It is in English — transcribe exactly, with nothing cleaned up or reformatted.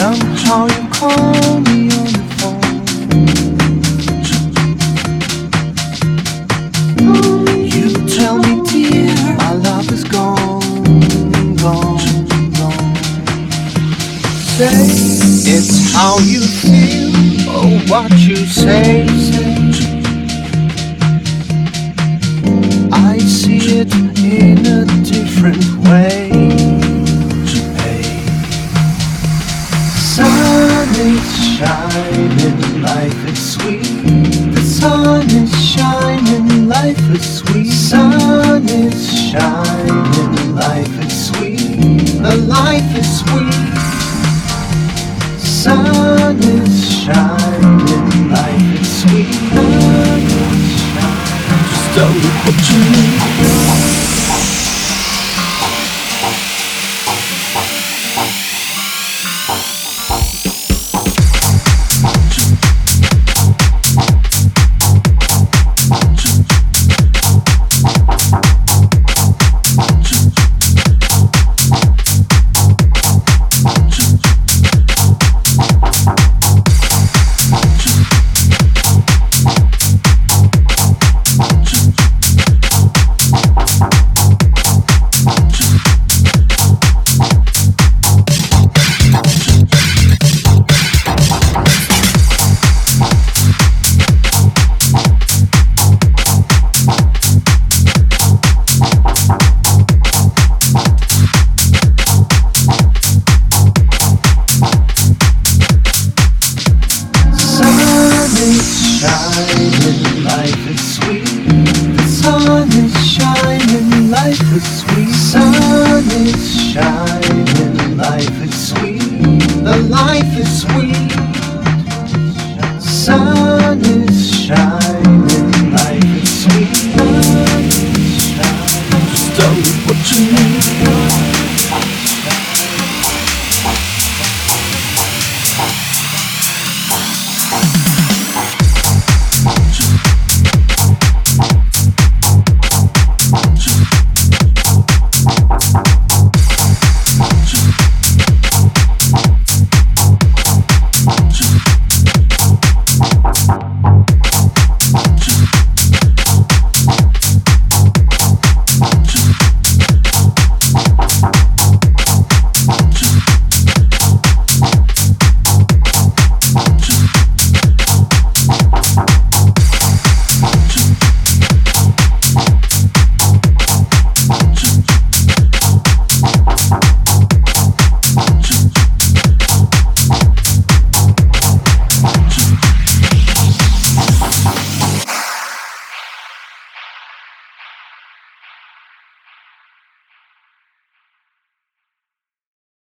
Somehow you call me on the phone. You tell me, dear, our love is gone, gone, gone. Say it's how you feel, or what you say. I see it in a different way. Sun is shining, life is sweet. The sun is shining, life is sweet. Sun is shining, life is sweet. The life is sweet. Sun is shining, life is sweet. Sun is shining. Just don't look what you need. Life is sweet. The sun is shining, life is sweet. Sun is shining, life is sweet. The life is sweet. Sun is shining.